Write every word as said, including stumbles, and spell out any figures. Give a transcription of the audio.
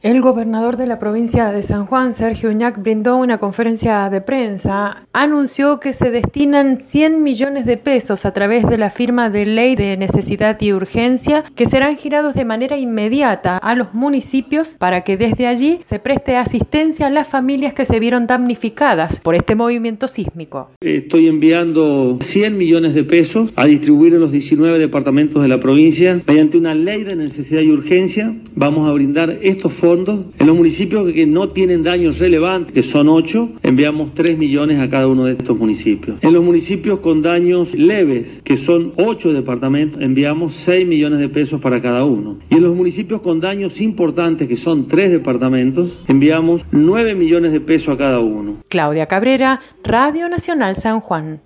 El gobernador de la provincia de San Juan, Sergio Uñac, brindó una conferencia de prensa. Anunció que se destinan cien millones de pesos a través de la firma de ley de necesidad y urgencia que serán girados de manera inmediata a los municipios para que desde allí se preste asistencia a las familias que se vieron damnificadas por este movimiento sísmico. Estoy enviando cien millones de pesos a distribuir en los diecinueve departamentos de la provincia. Mediante una ley de necesidad y urgencia vamos a brindar estos fondos. En los municipios que no tienen daños relevantes, que son ocho, enviamos tres millones a cada uno de estos municipios. En los municipios con daños leves, que son ocho departamentos, enviamos seis millones de pesos para cada uno. Y en los municipios con daños importantes, que son tres departamentos, enviamos nueve millones de pesos a cada uno. Claudia Cabrera, Radio Nacional San Juan.